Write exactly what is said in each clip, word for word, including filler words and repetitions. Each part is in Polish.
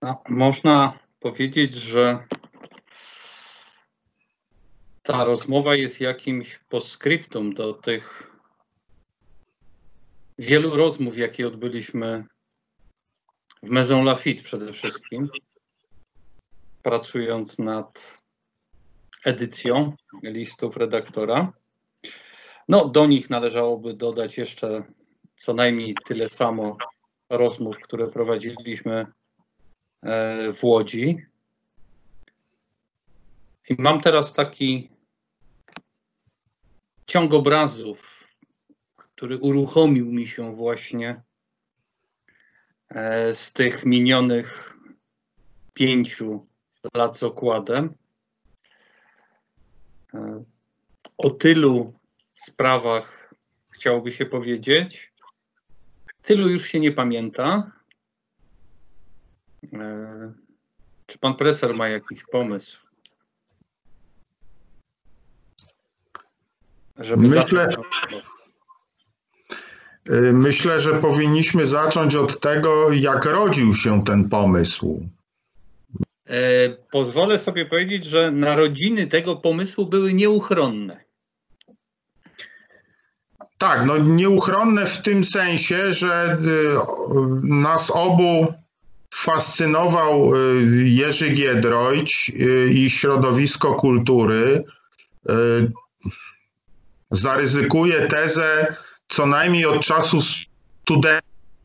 No, można powiedzieć, że ta rozmowa jest jakimś postscriptum do tych wielu rozmów, jakie odbyliśmy w Maison Lafitte przede wszystkim, pracując nad edycją listów redaktora. No, do nich należałoby dodać jeszcze co najmniej tyle samo rozmów, które prowadziliśmy w Łodzi. I mam teraz taki ciąg obrazów, który uruchomił mi się właśnie z tych minionych pięciu lat z okładem. O tylu sprawach chciałoby się powiedzieć, tylu już się nie pamięta. Czy pan profesor ma jakiś pomysł? Żeby Myślę, myślę, że powinniśmy zacząć od tego, jak rodził się ten pomysł. E, pozwolę sobie powiedzieć, że narodziny tego pomysłu były nieuchronne. Tak, no nieuchronne w tym sensie, że nas obu fascynował Jerzy Giedroyć i środowisko kultury. Zaryzykuję tezę co najmniej od czasu studentów,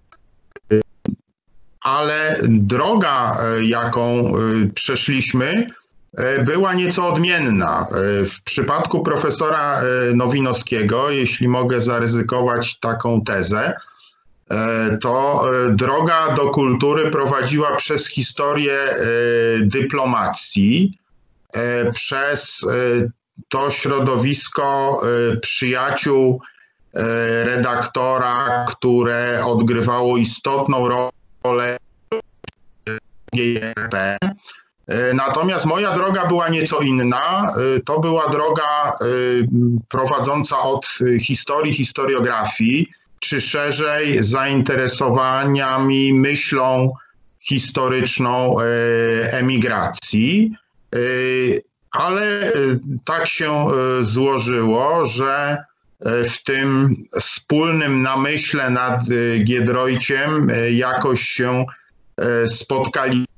ale droga, jaką przeszliśmy, była nieco odmienna. W przypadku profesora Nowinowskiego, jeśli mogę zaryzykować taką tezę, to droga do kultury prowadziła przez historię dyplomacji, przez to środowisko przyjaciół redaktora, które odgrywało istotną rolę w G R P. Natomiast moja droga była nieco inna. To była droga prowadząca od historii, historiografii, czy szerzej zainteresowaniami myślą historyczną emigracji. Ale tak się złożyło, że w tym wspólnym namyśle nad Giedroyciem jakoś się spotkaliśmy.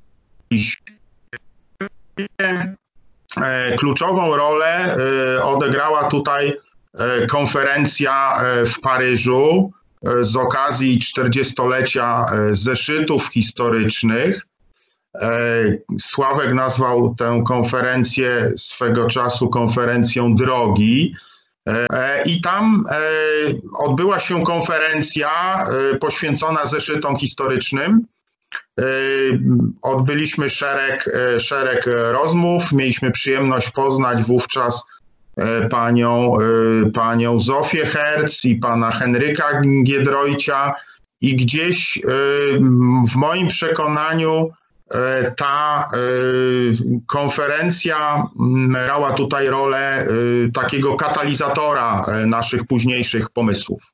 Kluczową rolę odegrała tutaj konferencja w Paryżu z okazji czterdziestolecia zeszytów historycznych. Sławek nazwał tę konferencję swego czasu konferencją drogi. I tam odbyła się konferencja poświęcona zeszytom historycznym. Odbyliśmy szereg, szereg rozmów. Mieliśmy przyjemność poznać wówczas panią, panią Zofię Herz i pana Henryka Giedroycia. I gdzieś w moim przekonaniu ta konferencja grała tutaj rolę takiego katalizatora naszych późniejszych pomysłów.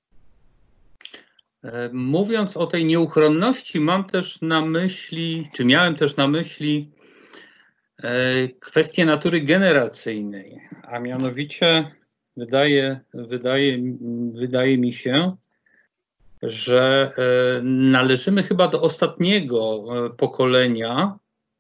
Mówiąc o tej nieuchronności, mam też na myśli, czy miałem też na myśli kwestię natury generacyjnej, a mianowicie wydaje, wydaje, wydaje mi się, że należymy chyba do ostatniego pokolenia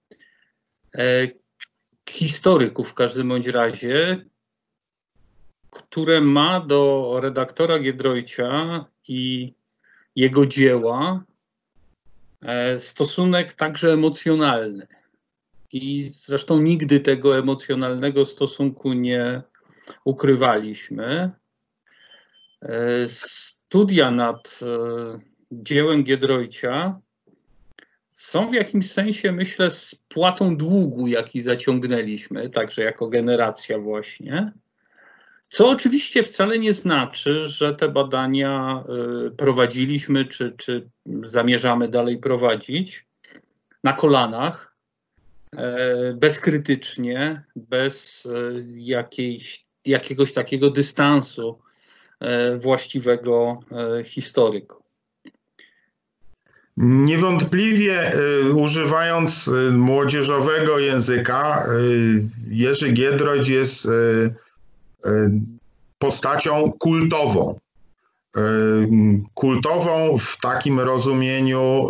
historyków w każdym bądź razie, które ma do redaktora Giedroycia i jego dzieła stosunek także emocjonalny. I zresztą nigdy tego emocjonalnego stosunku nie ukrywaliśmy. Studia nad dziełem Giedroycia są w jakimś sensie, myślę, spłatą długu, jaki zaciągnęliśmy, także jako generacja właśnie. Co oczywiście wcale nie znaczy, że te badania prowadziliśmy, czy, czy zamierzamy dalej prowadzić na kolanach, bezkrytycznie, bez jakiejś, jakiegoś takiego dystansu właściwego historyku. Niewątpliwie używając młodzieżowego języka, Jerzy Giedroyć jest postacią kultową. Kultową w takim rozumieniu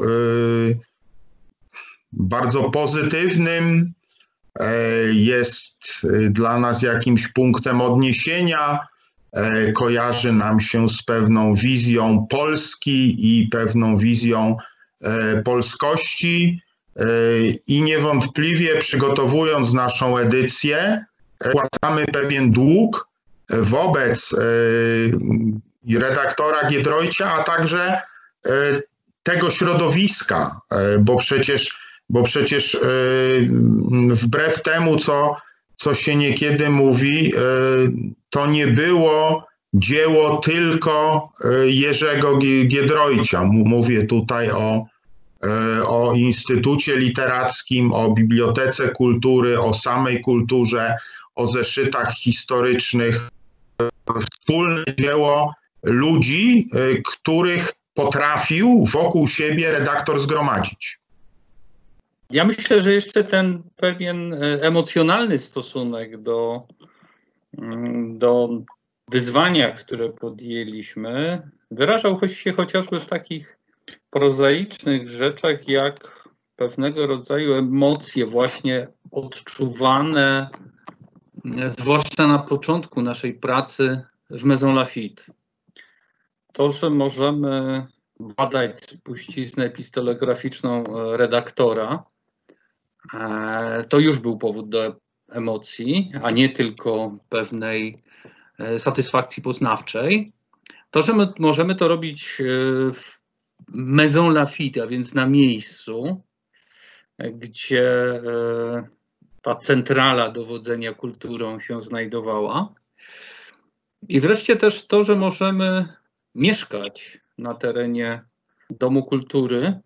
bardzo pozytywnym, jest dla nas jakimś punktem odniesienia, kojarzy nam się z pewną wizją Polski i pewną wizją polskości i niewątpliwie przygotowując naszą edycję, płacamy pewien dług wobec redaktora Giedroycia, a także tego środowiska, bo przecież, bo przecież wbrew temu, co, co się niekiedy mówi, to nie było dzieło tylko Jerzego Giedroycia. Mówię tutaj o, o Instytucie Literackim, o Bibliotece Kultury, o samej kulturze, o zeszytach historycznych. Wspólne dzieło ludzi, których potrafił wokół siebie redaktor zgromadzić. Ja myślę, że jeszcze ten pewien emocjonalny stosunek do, do wyzwania, które podjęliśmy, wyrażał się chociażby w takich prozaicznych rzeczach, jak pewnego rodzaju emocje właśnie odczuwane, zwłaszcza na początku naszej pracy w Maison Lafitte. To, że możemy badać spuściznę epistolograficzną redaktora, to już był powód do emocji, a nie tylko pewnej satysfakcji poznawczej. To, że my możemy to robić w Maison Lafitte, a więc na miejscu, gdzie ta centrala dowodzenia kulturą się znajdowała. I wreszcie też to, że możemy mieszkać na terenie Domu Kultury,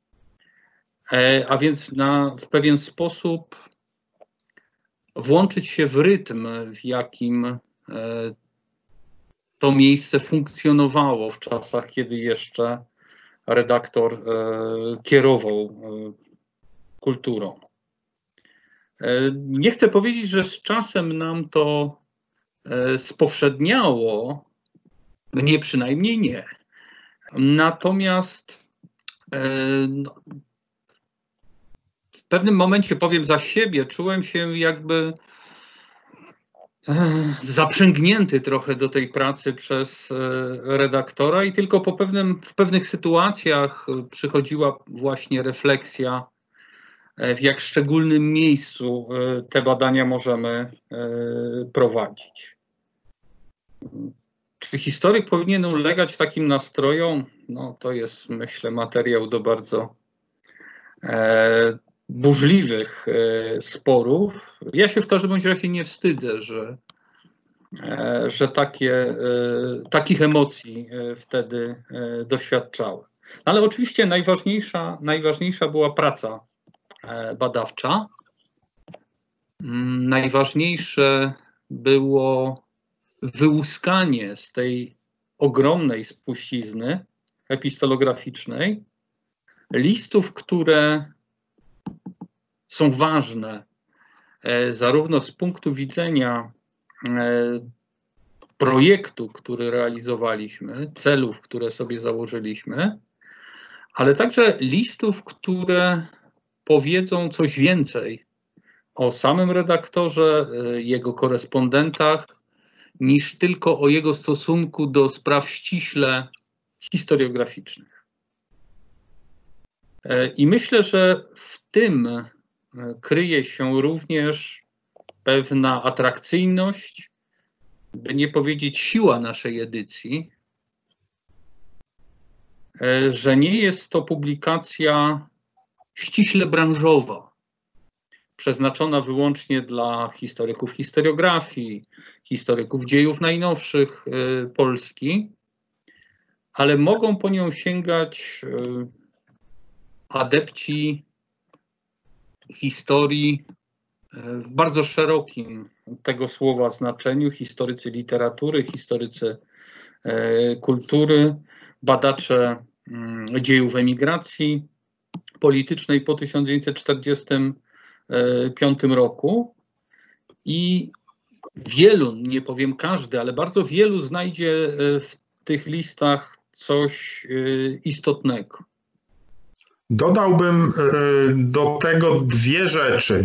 a więc na, w pewien sposób włączyć się w rytm, w jakim to miejsce funkcjonowało w czasach, kiedy jeszcze redaktor kierował kulturą. Nie chcę powiedzieć, że z czasem nam to spowszedniało, mnie przynajmniej nie. Natomiast no, w pewnym momencie, powiem za siebie, czułem się jakby zaprzęgnięty trochę do tej pracy przez redaktora i tylko po pewnym, w pewnych sytuacjach przychodziła właśnie refleksja, w jak szczególnym miejscu te badania możemy prowadzić. Czy historyk powinien ulegać takim nastrojom? No, to jest, myślę, materiał do bardzo e, burzliwych e, sporów. Ja się w każdym bądź razie nie wstydzę, że, e, że takie, e, takich emocji e, wtedy e, doświadczałem. Ale oczywiście najważniejsza, najważniejsza była praca e, badawcza. Najważniejsze było wyłuskanie z tej ogromnej spuścizny epistolograficznej listów, które są ważne zarówno z punktu widzenia projektu, który realizowaliśmy, celów, które sobie założyliśmy, ale także listów, które powiedzą coś więcej o samym redaktorze, jego korespondentach, niż tylko o jego stosunku do spraw ściśle historiograficznych. I myślę, że w tym kryje się również pewna atrakcyjność, by nie powiedzieć siła naszej edycji, że nie jest to publikacja ściśle branżowa, przeznaczona wyłącznie dla historyków historiografii, historyków dziejów najnowszych Polski, ale mogą po nią sięgać adepci historii w bardzo szerokim tego słowa znaczeniu, historycy literatury, historycy kultury, badacze dziejów emigracji politycznej po tysiąc dziewięćset czterdziestym piątym roku i wielu, nie powiem każdy, ale bardzo wielu znajdzie w tych listach coś istotnego. Dodałbym do tego dwie rzeczy.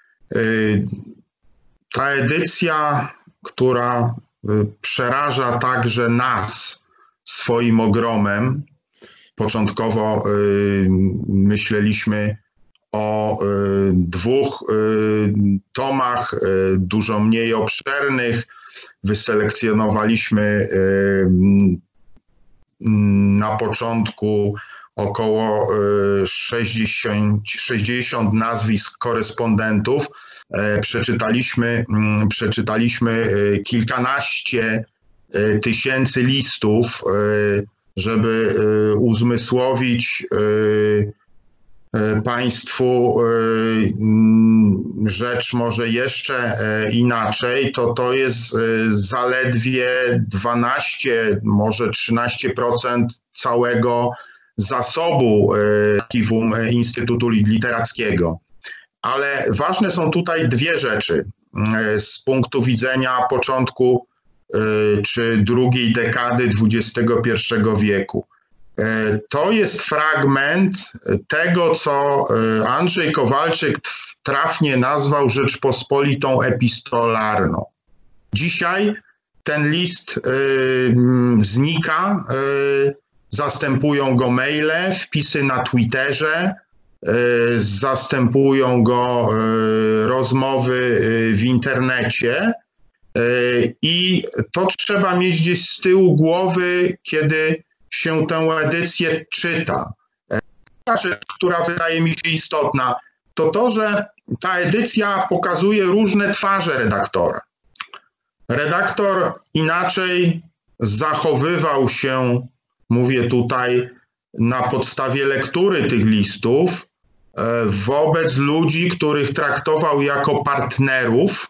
Ta edycja, która przeraża także nas swoim ogromem. Początkowo myśleliśmy o dwóch tomach, dużo mniej obszernych. Wyselekcjonowaliśmy na początku około sześćdziesiąt, sześćdziesiąt nazwisk korespondentów. Przeczytaliśmy, przeczytaliśmy kilkanaście tysięcy listów, żeby uzmysłowić Państwu rzecz może jeszcze inaczej, to to jest zaledwie dwanaście, może trzynaście procent całego zasobu archiwum Instytutu Literackiego. Ale ważne są tutaj dwie rzeczy z punktu widzenia początku czy drugiej dekady dwudziestego pierwszego wieku. To jest fragment tego, co Andrzej Kowalczyk trafnie nazwał Rzeczpospolitą epistolarną. Dzisiaj ten list znika, zastępują go maile, wpisy na Twitterze, zastępują go rozmowy w internecie i to trzeba mieć gdzieś z tyłu głowy, kiedy się tę edycję czyta. Ta rzecz, która wydaje mi się istotna, to to, że ta edycja pokazuje różne twarze redaktora. Redaktor inaczej zachowywał się, mówię tutaj na podstawie lektury tych listów, wobec ludzi, których traktował jako partnerów,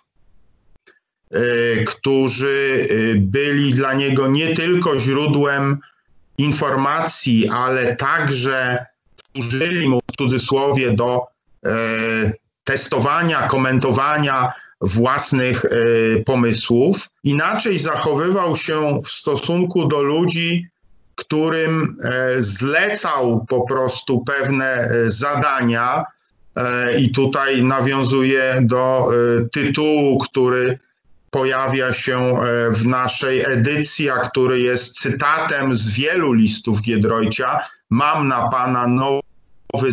którzy byli dla niego nie tylko źródłem informacji, ale także służyli mu w cudzysłowie do testowania, komentowania własnych pomysłów. Inaczej zachowywał się w stosunku do ludzi, którym zlecał po prostu pewne zadania i tutaj nawiązuję do tytułu, który pojawia się w naszej edycji, a który jest cytatem z wielu listów Giedroycia. Mam na pana nowy...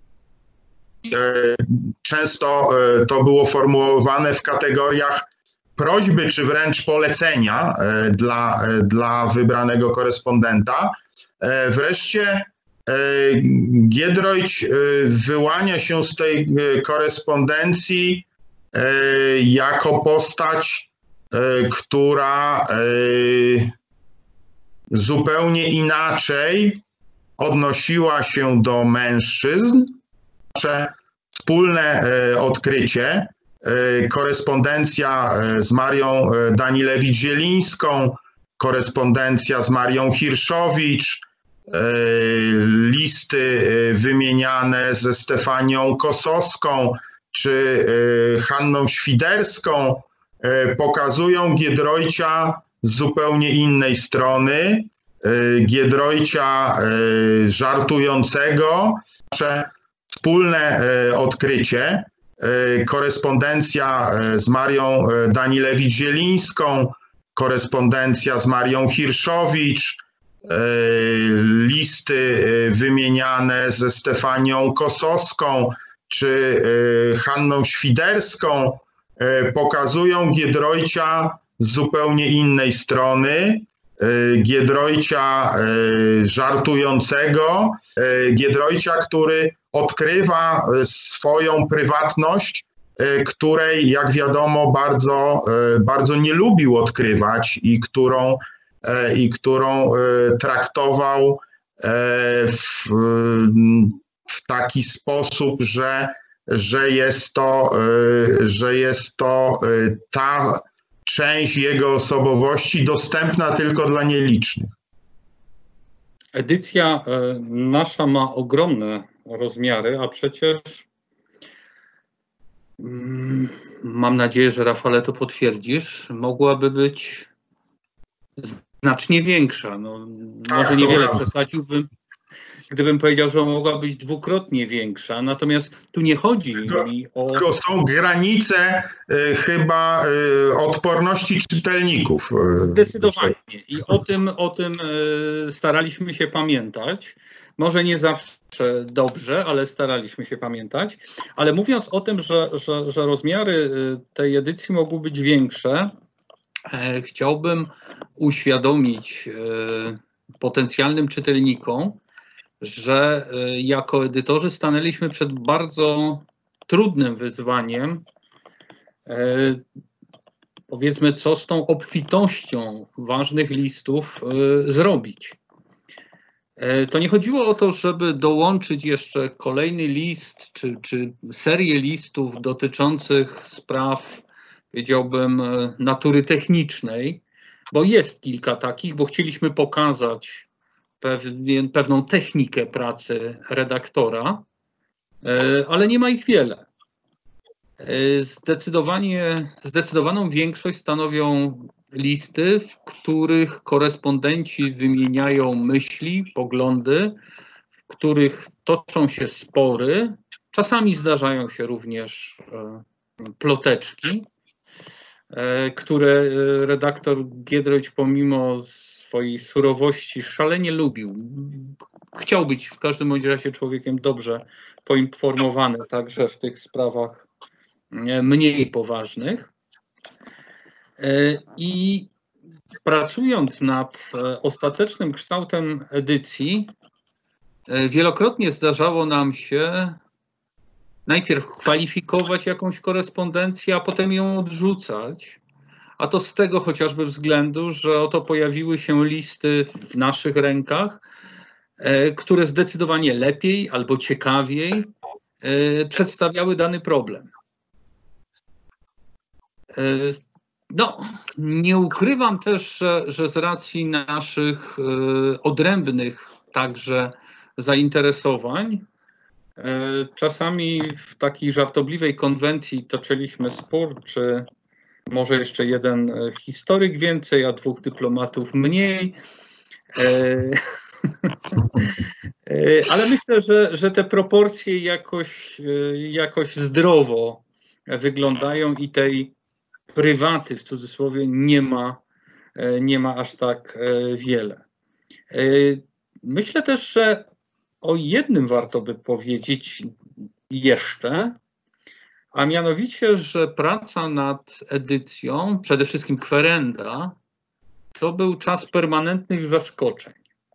Często to było formułowane w kategoriach prośby czy wręcz polecenia dla, dla wybranego korespondenta. Wreszcie Giedroyć wyłania się z tej korespondencji jako postać, która zupełnie inaczej odnosiła się do mężczyzn. Nasze wspólne odkrycie, korespondencja z Marią Danilewicz-Zielińską, korespondencja z Marią Hirszowicz, listy wymieniane ze Stefanią Kosowską czy Hanną Świderską pokazują Giedroycia z zupełnie innej strony, Giedroycia żartującego. Nasze wspólne odkrycie, korespondencja z Marią Danilewicz-Zielińską, korespondencja z Marią Hirszowicz, listy wymieniane ze Stefanią Kosowską czy Hanną Świderską pokazują Giedroycia z zupełnie innej strony, Giedroycia żartującego, Giedroycia, który odkrywa swoją prywatność, której, jak wiadomo, bardzo, bardzo nie lubił odkrywać i którą, i którą traktował w, w taki sposób, że, że, jest to, że jest to ta część jego osobowości dostępna tylko dla nielicznych. Edycja nasza ma ogromne rozmiary, a przecież mam nadzieję, że Rafale to potwierdzisz, mogłaby być znacznie większa. No, może niewiele przesadziłbym, gdybym powiedział, że mogła być dwukrotnie większa. Natomiast tu nie chodzi to, mi o... To są granice y, chyba y, odporności czytelników. Zdecydowanie. I o tym, o tym y, staraliśmy się pamiętać. Może nie zawsze dobrze, ale staraliśmy się pamiętać. Ale mówiąc o tym, że, że, że rozmiary tej edycji mogły być większe, e, chciałbym uświadomić e, potencjalnym czytelnikom, że e, jako edytorzy stanęliśmy przed bardzo trudnym wyzwaniem. E, powiedzmy, co z tą obfitością ważnych listów e, zrobić. To nie chodziło o to, żeby dołączyć jeszcze kolejny list, czy, czy serię listów dotyczących spraw, powiedziałbym, natury technicznej, bo jest kilka takich, bo chcieliśmy pokazać pewien, pewną technikę pracy redaktora, ale nie ma ich wiele. Zdecydowanie, zdecydowaną większość stanowią listy, w których korespondenci wymieniają myśli, poglądy, w których toczą się spory. Czasami zdarzają się również ploteczki, które redaktor Giedroyć pomimo swojej surowości szalenie lubił. Chciał być w każdym bądź razie człowiekiem dobrze poinformowany także w tych sprawach mniej poważnych. I pracując nad ostatecznym kształtem edycji, wielokrotnie zdarzało nam się najpierw kwalifikować jakąś korespondencję, a potem ją odrzucać. A to z tego chociażby względu, że oto pojawiły się listy w naszych rękach, które zdecydowanie lepiej albo ciekawiej przedstawiały dany problem. No, nie ukrywam też, że, że z racji naszych odrębnych także zainteresowań, czasami w takiej żartobliwej konwencji toczyliśmy spór, czy może jeszcze jeden historyk więcej, a dwóch dyplomatów mniej. Ale myślę, że, że te proporcje jakoś, jakoś zdrowo wyglądają i tej prywaty w cudzysłowie nie ma, nie ma aż tak wiele. Myślę też, że o jednym warto by powiedzieć jeszcze, a mianowicie, że praca nad edycją, przede wszystkim kwerenda, to był czas permanentnych zaskoczeń.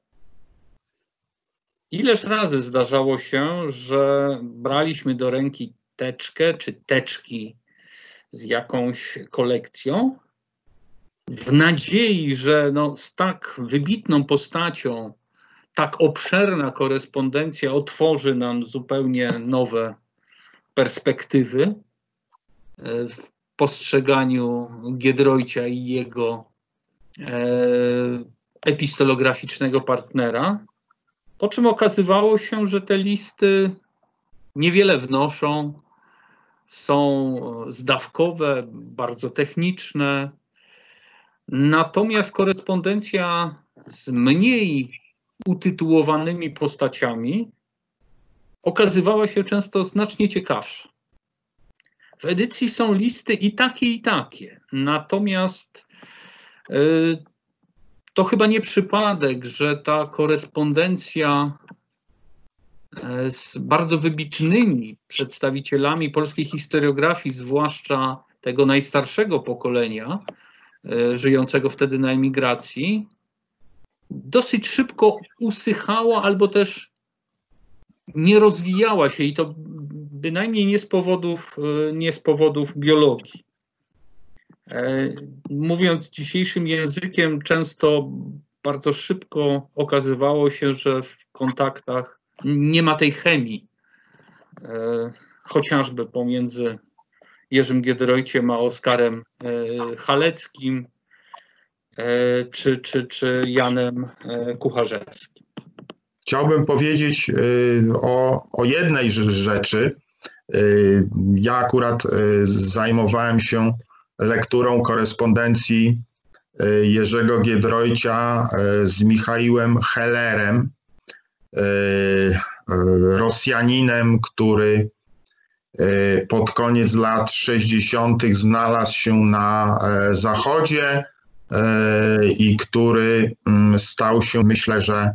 Ileż razy zdarzało się, że braliśmy do ręki teczkę czy teczki z jakąś kolekcją, w nadziei, że no z tak wybitną postacią, tak obszerna korespondencja otworzy nam zupełnie nowe perspektywy w postrzeganiu Giedroycia i jego epistolograficznego partnera, po czym okazywało się, że te listy niewiele wnoszą, są zdawkowe, bardzo techniczne. Natomiast korespondencja z mniej utytułowanymi postaciami okazywała się często znacznie ciekawsza. W edycji są listy i takie, i takie. Natomiast yy, to chyba nie przypadek, że ta korespondencja z bardzo wybitnymi przedstawicielami polskiej historiografii, zwłaszcza tego najstarszego pokolenia, żyjącego wtedy na emigracji, dosyć szybko usychała albo też nie rozwijała się i to bynajmniej nie z powodów, nie z powodów biologii. Mówiąc dzisiejszym językiem, często bardzo szybko okazywało się, że w kontaktach nie ma tej chemii, chociażby pomiędzy Jerzym Giedroyciem a Oskarem Haleckim czy, czy, czy Janem Kucharzewskim. chciałbym powiedzieć o, o jednej rzeczy. Ja akurat zajmowałem się lekturą korespondencji Jerzego Giedroycia z Michałem Hellerem, Rosjaninem, który pod koniec lat sześćdziesiątych znalazł się na Zachodzie i który stał się, myślę, że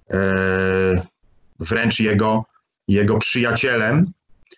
wręcz jego, jego przyjacielem.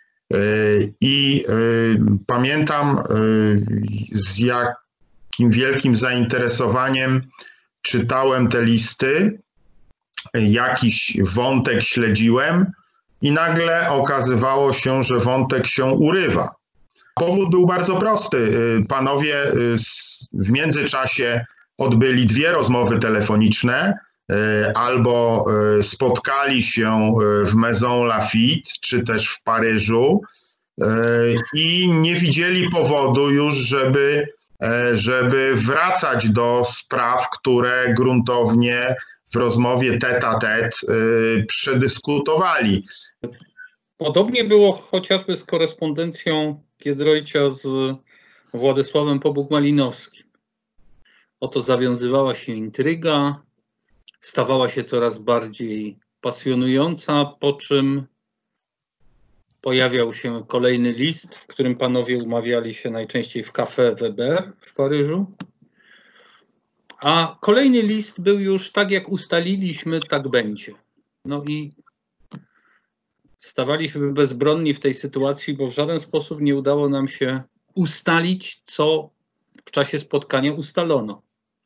I pamiętam, z jakim wielkim zainteresowaniem czytałem te listy, jakiś wątek śledziłem i nagle okazywało się, że wątek się urywa. Powód był bardzo prosty. Panowie w międzyczasie odbyli dwie rozmowy telefoniczne, albo spotkali się w Maison Lafitte, czy też w Paryżu i nie widzieli powodu już, żeby, żeby wracać do spraw, które gruntownie w rozmowie tête-à-tête przedyskutowali. Podobnie było chociażby z korespondencją Giedroycia z Władysławem Pobuk-Malinowskim. Oto zawiązywała się intryga, stawała się coraz bardziej pasjonująca, po czym pojawiał się kolejny list, w którym panowie umawiali się najczęściej w Café Weber w Paryżu. A kolejny list był już tak, jak ustaliliśmy, tak będzie. No i stawaliśmy bezbronni w tej sytuacji, bo w żaden sposób nie udało nam się ustalić, co w czasie spotkania ustalono.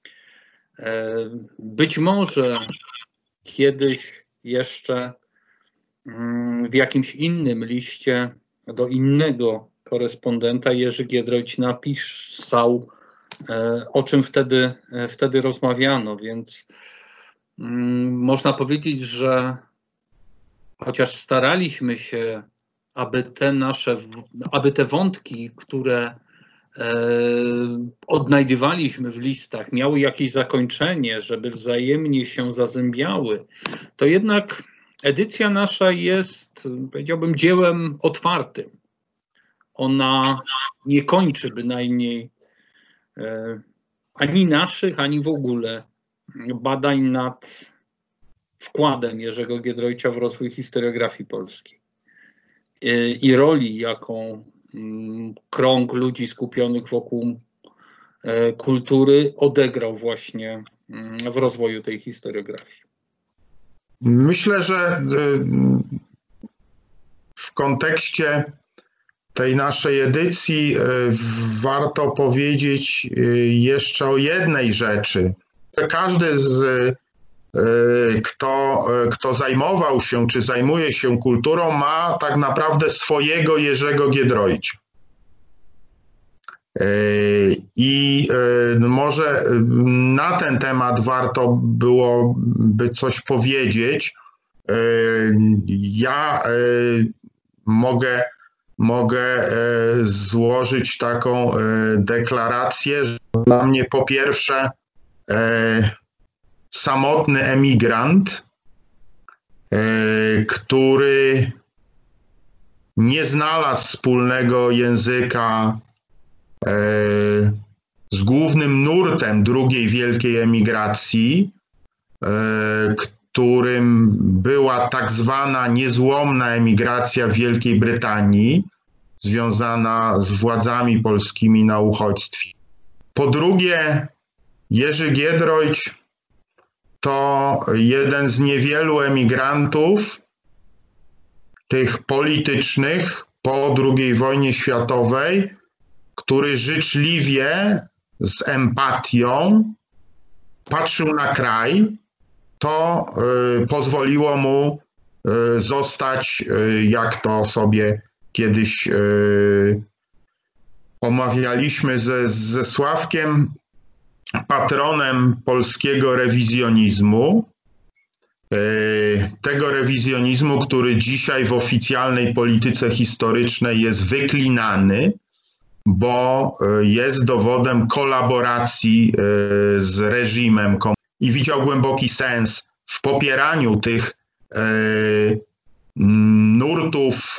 Być może kiedyś jeszcze w jakimś innym liście do innego korespondenta Jerzy Giedroyć napisał, o czym wtedy, wtedy rozmawiano, więc można powiedzieć, że chociaż staraliśmy się, aby te nasze, aby te wątki, które odnajdywaliśmy w listach, miały jakieś zakończenie, żeby wzajemnie się zazębiały, to jednak edycja nasza jest, powiedziałbym, dziełem otwartym. Ona nie kończy bynajmniej ani naszych, ani w ogóle badań nad wkładem Jerzego Giedroycia w rozwój historiografii polskiej i roli, jaką krąg ludzi skupionych wokół kultury odegrał właśnie w rozwoju tej historiografii. Myślę, że w kontekście tej naszej edycji warto powiedzieć jeszcze o jednej rzeczy. Każdy z Kto, kto zajmował się czy zajmuje się kulturą, ma tak naprawdę swojego Jerzego Giedroycia. I może na ten temat warto byłoby coś powiedzieć. Ja mogę, mogę złożyć taką deklarację, że dla mnie po pierwsze samotny emigrant, który nie znalazł wspólnego języka z głównym nurtem drugiej wielkiej emigracji, którym była tak zwana niezłomna emigracja w Wielkiej Brytanii, związana z władzami polskimi na uchodźstwie. Po drugie, Jerzy Giedroyć to jeden z niewielu emigrantów, tych politycznych po drugiej wojnie światowej, który życzliwie, z empatią patrzył na kraj. To y, pozwoliło mu y, zostać, y, jak to sobie kiedyś y, omawialiśmy ze, ze Sławkiem, patronem polskiego rewizjonizmu, tego rewizjonizmu, który dzisiaj w oficjalnej polityce historycznej jest wyklinany, bo jest dowodem kolaboracji z reżimem i widział głęboki sens w popieraniu tych nurtów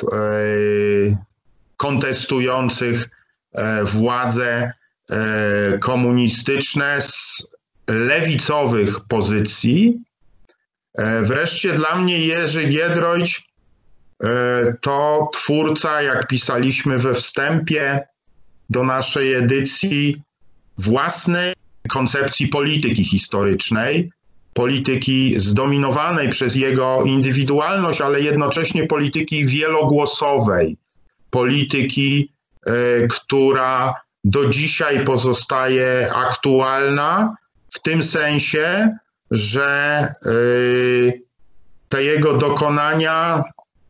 kontestujących władze komunistyczne z lewicowych pozycji. Wreszcie dla mnie Jerzy Giedroyć to twórca, jak pisaliśmy we wstępie do naszej edycji, własnej koncepcji polityki historycznej, polityki zdominowanej przez jego indywidualność, ale jednocześnie polityki wielogłosowej, polityki, która do dzisiaj pozostaje aktualna w tym sensie, że te jego dokonania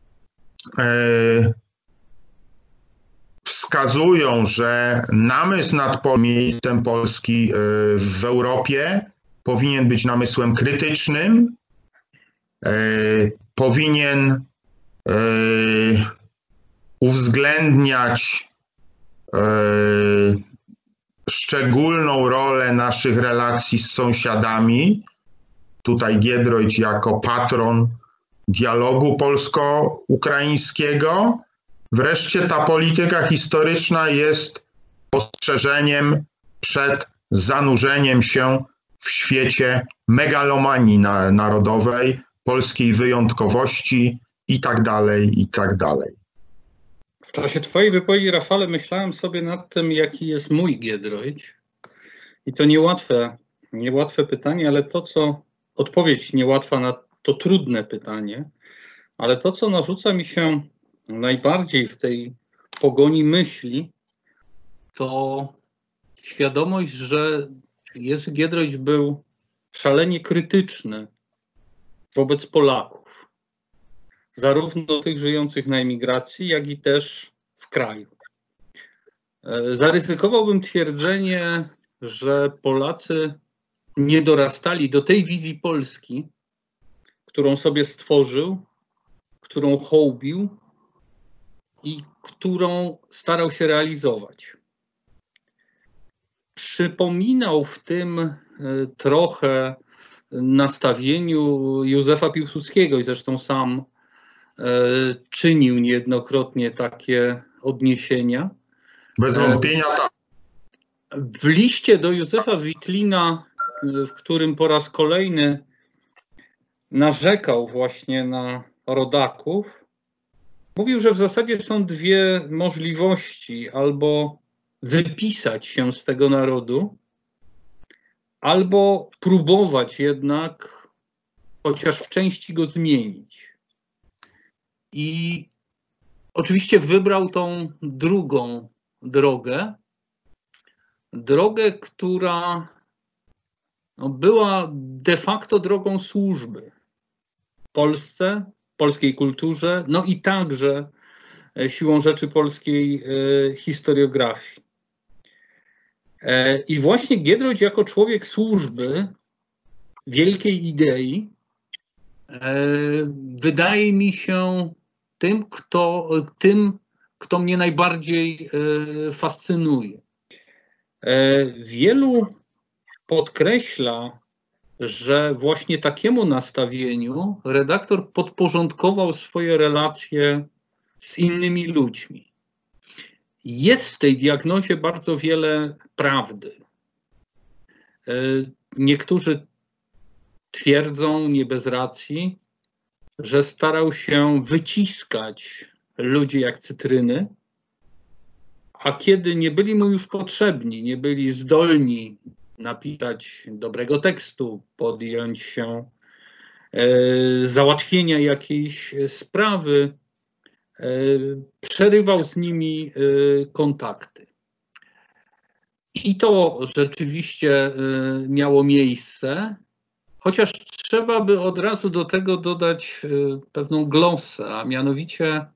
wskazują, że namysł nad miejscem Polski w Europie powinien być namysłem krytycznym, powinien uwzględniać szczególną rolę naszych relacji z sąsiadami. Tutaj Giedroyć jako patron dialogu polsko-ukraińskiego. Wreszcie ta polityka historyczna jest ostrzeżeniem przed zanurzeniem się w świecie megalomanii narodowej, polskiej wyjątkowości i tak dalej, i tak dalej. W czasie twojej wypowiedzi, Rafale, myślałem sobie nad tym, jaki jest mój Giedroyć. I to niełatwe, niełatwe pytanie, ale to, co odpowiedź niełatwa na to trudne pytanie, ale to, co narzuca mi się najbardziej w tej pogoni myśli, to świadomość, że Jerzy Giedroyć był szalenie krytyczny wobec Polaków. Zarówno tych żyjących na emigracji, jak i też w kraju. Zaryzykowałbym twierdzenie, że Polacy nie dorastali do tej wizji Polski, którą sobie stworzył, którą hołbił i którą starał się realizować. Przypominał w tym trochę nastawieniu Józefa Piłsudskiego i zresztą sam czynił niejednokrotnie takie odniesienia. Bez wątpienia tak. W liście do Józefa Wittlina, w którym po raz kolejny narzekał właśnie na rodaków, mówił, że w zasadzie są dwie możliwości: albo wypisać się z tego narodu, albo próbować jednak chociaż w części go zmienić. I oczywiście wybrał tą drugą drogę, drogę, która no, była de facto drogą służby Polsce, polskiej kulturze, no i także siłą rzeczy polskiej e, historiografii. E, I właśnie Giedroyć jako człowiek służby wielkiej idei e, wydaje mi się tym, kto, tym, kto mnie najbardziej e, fascynuje. E, wielu podkreśla, że właśnie takiemu nastawieniu redaktor podporządkował swoje relacje z innymi ludźmi. Jest w tej diagnozie bardzo wiele prawdy. Niektórzy twierdzą, nie bez racji, że starał się wyciskać ludzi jak cytryny, a kiedy nie byli mu już potrzebni, nie byli zdolni napisać dobrego tekstu, podjąć się e, załatwienia jakiejś sprawy, e, przerywał z nimi e, kontakty. I to rzeczywiście e, miało miejsce, chociaż trzeba by od razu do tego dodać e, pewną glosę, a mianowicie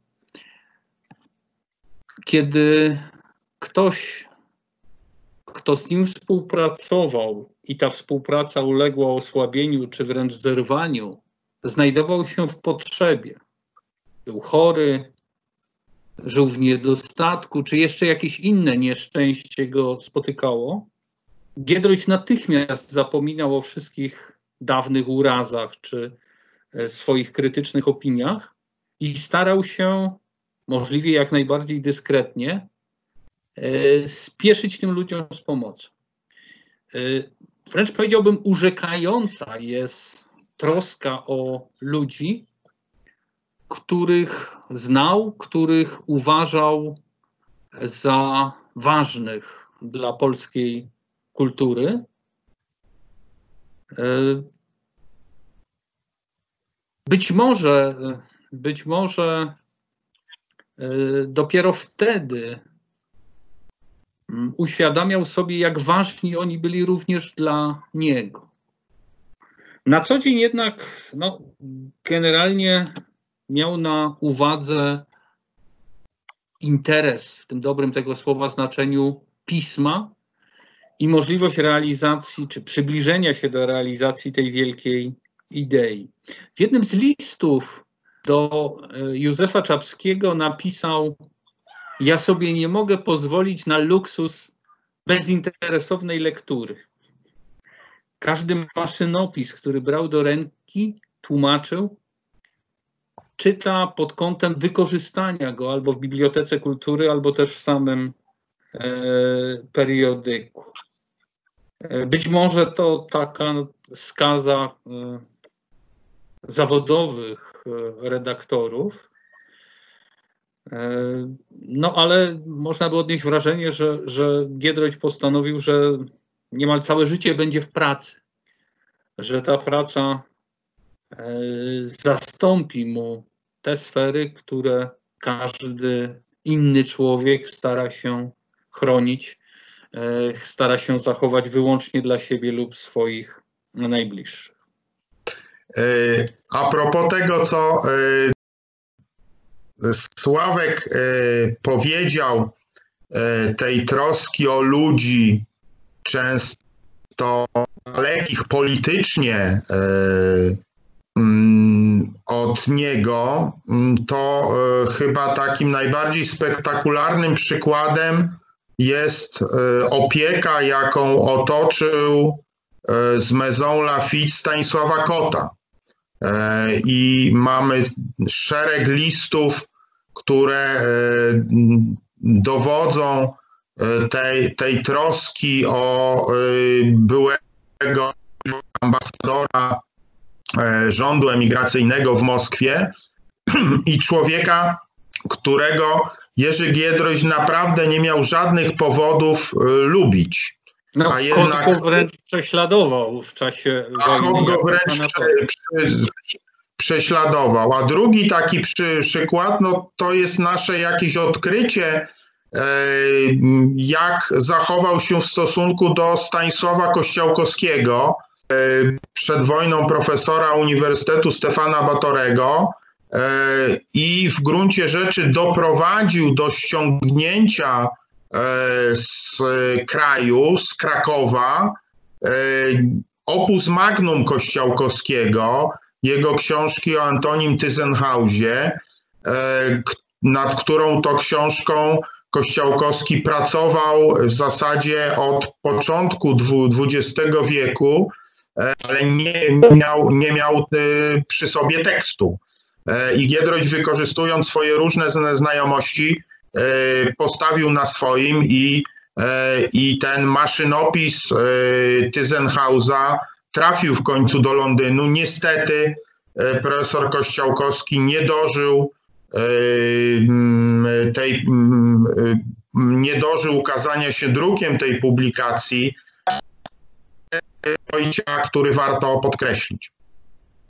kiedy ktoś, kto z nim współpracował i ta współpraca uległa osłabieniu czy wręcz zerwaniu, znajdował się w potrzebie. Był chory, żył w niedostatku, czy jeszcze jakieś inne nieszczęście go spotykało. Giedroyć natychmiast zapominał o wszystkich dawnych urazach czy swoich krytycznych opiniach i starał się możliwie jak najbardziej dyskretnie spieszyć tym ludziom z pomocą. Wręcz powiedziałbym, urzekająca jest troska o ludzi, których znał, których uważał za ważnych dla polskiej kultury. Być może, być może dopiero wtedy uświadamiał sobie, jak ważni oni byli również dla niego. Na co dzień jednak no, generalnie miał na uwadze interes, w tym dobrym tego słowa znaczeniu, pisma i możliwość realizacji, czy przybliżenia się do realizacji tej wielkiej idei. W jednym z listów do Józefa Czapskiego napisał: ja sobie nie mogę pozwolić na luksus bezinteresownej lektury. Każdy maszynopis, który brał do ręki, tłumaczył, czyta pod kątem wykorzystania go albo w Bibliotece Kultury, albo też w samym e, periodyku. E, być może to taka skaza e, zawodowych e, redaktorów, e, no ale można by odnieść wrażenie, że, że Giedroyć postanowił, że niemal całe życie będzie w pracy, że ta praca zastąpi mu te sfery, które każdy inny człowiek stara się chronić, stara się zachować wyłącznie dla siebie lub swoich najbliższych. A propos tego, co Sławek powiedział, tej troski o ludzi, często dalekich politycznie od niego, to chyba takim najbardziej spektakularnym przykładem jest opieka, jaką otoczył z Maison Lafitte Stanisława Kota. I mamy szereg listów, które dowodzą tej, tej troski o byłego ambasadora rządu emigracyjnego w Moskwie i człowieka, którego Jerzy Giedroyć naprawdę nie miał żadnych powodów lubić. No, a jednak Kot go wręcz prześladował w czasie a wojny. Kot go wręcz prze, prze, prześladował. A drugi taki przy, przykład, no to jest nasze jakieś odkrycie, jak zachował się w stosunku do Stanisława Kościołkowskiego, przed wojną profesora Uniwersytetu Stefana Batorego, i w gruncie rzeczy doprowadził do ściągnięcia z kraju, z Krakowa, opus magnum Kościołkowskiego, jego książki o Antonim Tyzenhausie, nad którą to książką Kościołkowski pracował w zasadzie od początku dwudziestego wieku, ale nie miał, nie miał przy sobie tekstu. I Giedroyć, wykorzystując swoje różne znajomości, postawił na swoim i, i ten maszynopis Tyzenhausa trafił w końcu do Londynu. Niestety profesor Kościołkowski nie dożył tej, nie dożył ukazania się drukiem tej publikacji, który warto podkreślić.